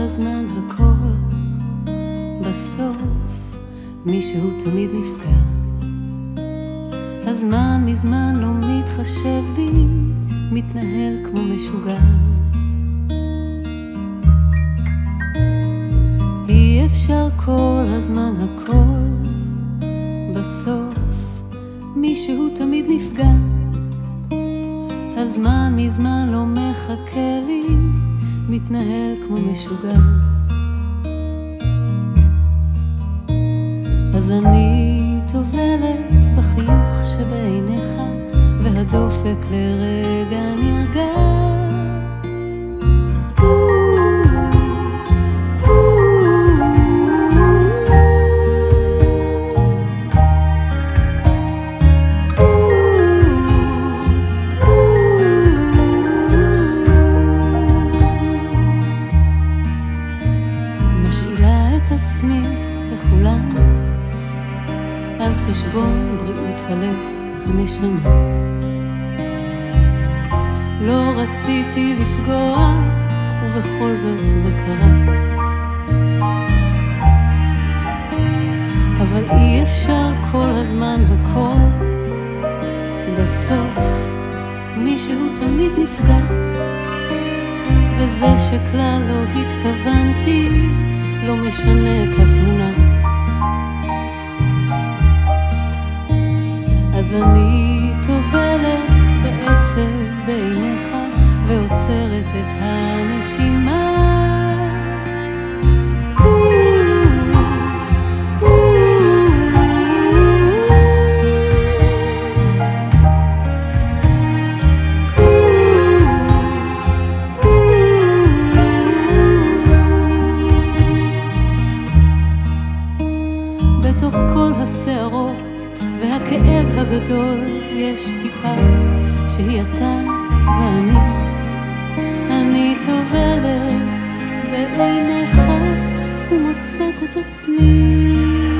הזמן הכל, בסוף מישהו תמיד נפגע. הזמן מזמן לא מתחשב בי, מתנהל כמו משוגע. אי אפשר כל הזמן הכל, בסוף מישהו תמיד נפגע. הזמן מזמן לא מחכה לי, מתנהל כמו משוגע. אז אני טובלת בחיוך שבעיניך, והדופק לרגע נרגע. משאילה את עצמי לכולם, על חשבון בריאות הלב, הנשמה. לא רציתי לפגוע, ובכל זאת זה קרה. אבל אי אפשר כל הזמן הכל, בסוף מישהו תמיד נפגע. וזה שכלל לא התכוונתי, לא משנה את התמונה. אז אני טובלת בעצב בעיניך, ועוצרת את הנשימה. בתוך כל הסערות והכאב הגדול יש טיפה שהיא אתה ואני. אני טובלת בעיניך ומוצאת את עצמי